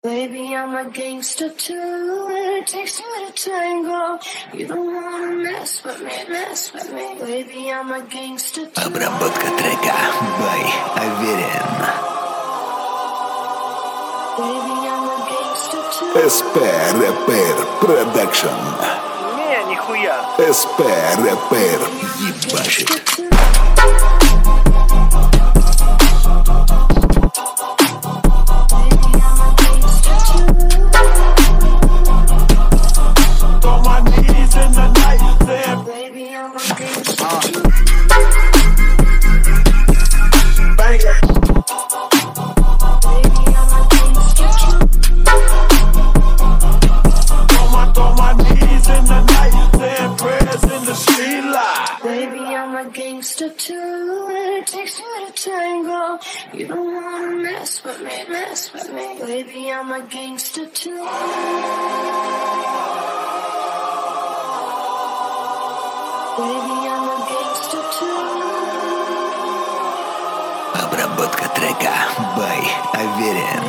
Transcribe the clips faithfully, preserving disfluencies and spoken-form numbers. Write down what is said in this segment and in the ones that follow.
Baby, I'm a gangster too. It takes two to tango. You don't wanna mess with me, mess with me. Baby, I'm a gangster too. Обработка трека by Аверин. Baby, I'm a gangster too. эс пи Repair Production. Не, нихуя. эс пи Repair ебашит. Gangster too, it takes two to tango. You don't wanna mess with me, mess with me. Baby, I'm a gangster too. Baby, I'm a gangster too. Обработка трека by Аверин.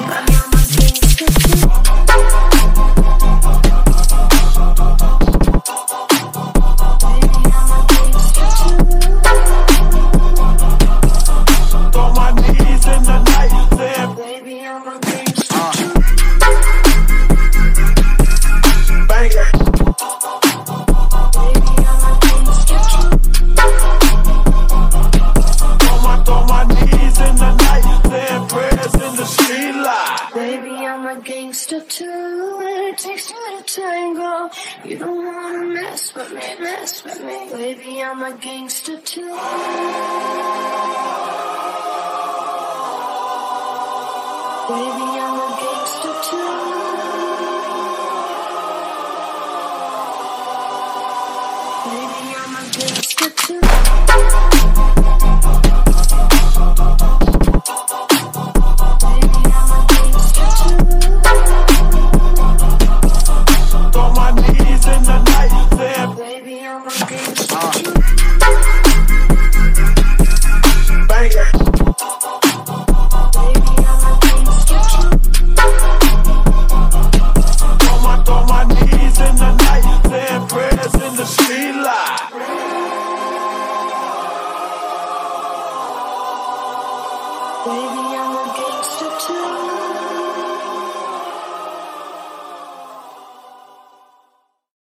Gangster too, it takes two to tango. You don't wanna mess with me, mess with me. Baby, I'm a gangster too. Baby, I'm a gangster too. Baby, I'm a gangster too. Baby,